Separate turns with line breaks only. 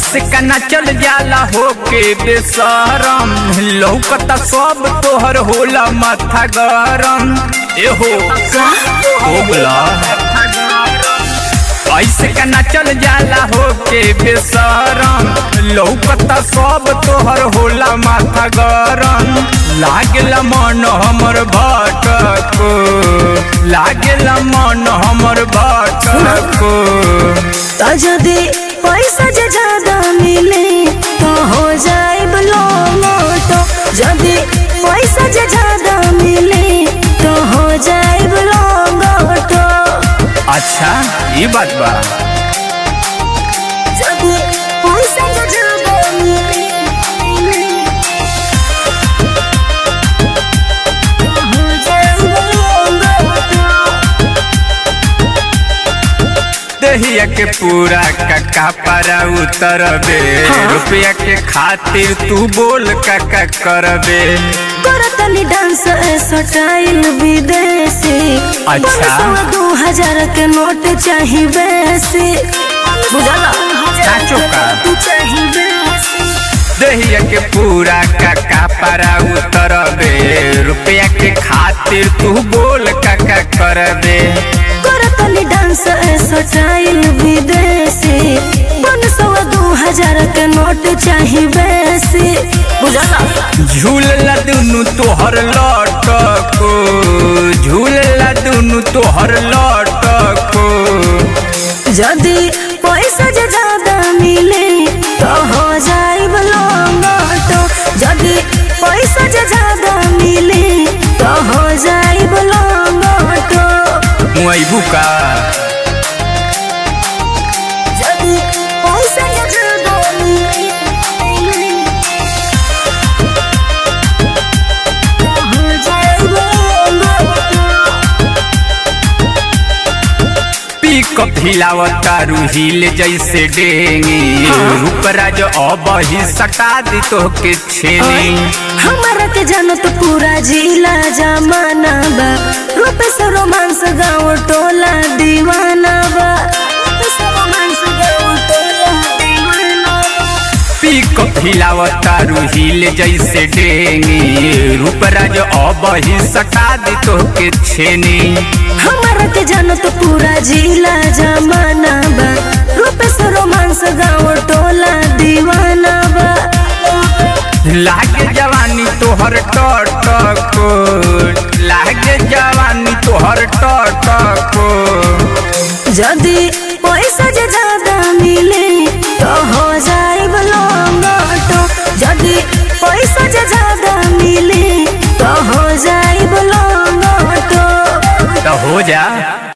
ऐसे कना चल जाला होके बेसरम, लौकता सब तोहर होला माथा गरम। एहो होगला ऐसे कना चल जाला होके बेसरम, लौकता सब तोहर होला माथा गरम। लागेला मन हमर भटको, लागेला मन हमर भटको।
जदि पैसा जे ज्यादा मिले तो हो जाए ब्लोट, जदि पैसा जे ज्यादा मिले तो हो जाए ब्लोट।
अच्छा ये बात बा।
जदि पैसा जे ज्यादा मिले तो हो जाए ब्लोट।
दहिया के पूरा काका पारा उतरबे, रुपया के खातिर तू बोल काका करबे।
करतनी डांस स्टाइल विदेशी,
अच्छा
2000 के नोट चाहिए बेसी, बुझला
साचो का?
चाहिए बेसी।
दहिया के पूरा काका पारा उतरबे, रुपया के खातिर तू बोल काका करबे।
करतनी डांस स्टाइल विदेशी, 2000 के नोट चाहिए बेसी, बुझला
झूलला दुनु तोहर लटको, झूलला दुनु तोहर लटको।
जदि पैसा जे ज्यादा मिले तो हो जाए ब्लोट, जदि पैसा जे ज्यादा मिले तो हो जाए ब्लोट।
मुआइबू का
जदि पैसा जे ज्यादा मिले तो हो जाए ब्लोट।
पिकअप हिलावता रूहिल जैसे डेंगी, रूपराज अब ही सटा दी तो के छेनी।
हमारा के जानत पूरा जिला जमाना बा, रूप से रोमांस गाँव टोला दीवाना बा, रूप से रोमांस गाँव टोला दीवाना बा।
पिकअप हिलावता रूहिल जैसे डेंगी, रूपराज अब ही सटा दी तो के छेनी।
हमारा के जानत पूरा जिला जमाना बा, रूप से रोमांस गाँव टोला दीवाना बा।
लागे जवानी तोहर टटको, लागे जवानी तोहर टटको।
जदि पैसा जे ज्यादा मिले तो हो जाए ब्लोट, जदि पैसा जे ज्यादा मिले तो हो जाए ब्लोट।
तो हो जा।